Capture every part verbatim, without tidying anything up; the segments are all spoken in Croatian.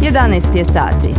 jedanaest je sati.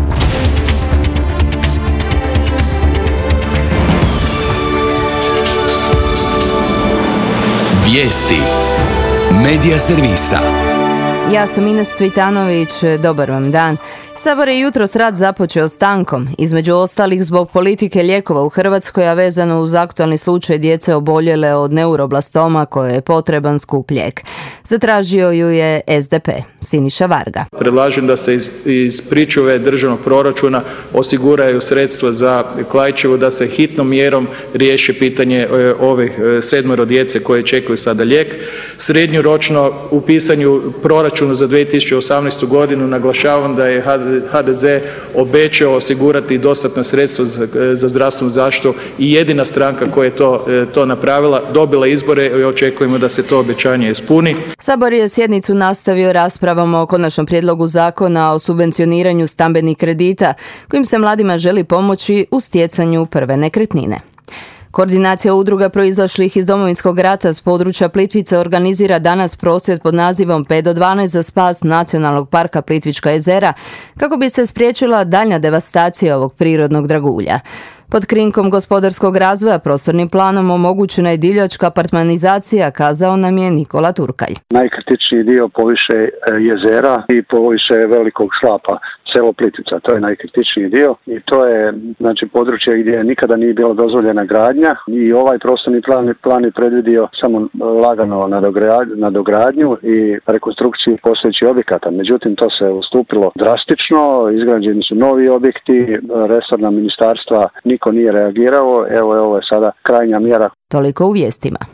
Vijesti Medija servisa. Ja sam Ines Cvitanović, dobar vam dan. Sabor je jutros rad započeo stankom, između ostalih zbog politike lijekova u Hrvatskoj, a vezano uz aktualni slučaj djece oboljele od neuroblastoma koje je potreban skup lijek. Zatražio ju je S D P, Siniša Varga. Predlažem da se iz, iz pričuve državnog proračuna osiguraju sredstva za Klaićevu, da se hitnom mjerom riješi pitanje e, ovih e, sedmero djece koje čekaju sada lijek. Srednjoročno u pisanju proračuna za dvije tisuće osamnaestu godinu naglašavam da je H D Z obećao osigurati dostatna sredstva za, za zdravstvenu zaštitu i jedina stranka koja je to, to napravila, dobila izbore i očekujemo da se to obećanje ispuni. Sabor je sjednicu nastavio raspravom o konačnom prijedlogu zakona o subvencioniranju stambenih kredita, kojim se mladima želi pomoći u stjecanju prve nekretnine. Koordinacija udruga proizašlih iz Domovinskog rata s područja Plitvice organizira danas prosvjed pod nazivom pet do dvanaest za spas Nacionalnog parka Plitvička jezera, kako bi se spriječila daljnja devastacija ovog prirodnog dragulja. Pod krinkom gospodarskog razvoja prostornim planom omogućena je divljačka apartmanizacija, kazao nam je Nikola Turkalj. Najkritičniji dio poviše jezera i poviše velikog slapa, selo Plitvica, to je najkritičniji dio i to je znači područje gdje nikada nije bila dozvoljena gradnja i ovaj prostorni plan, plan je predvidio samo lagano nadogradnju i rekonstrukciju postojećih objekata. Međutim, to se ustupilo drastično, izgrađeni su novi objekti, resorna ministarstva niko nije reagirao, evo ovo je sada krajnja mjera. Toliko u vijestima.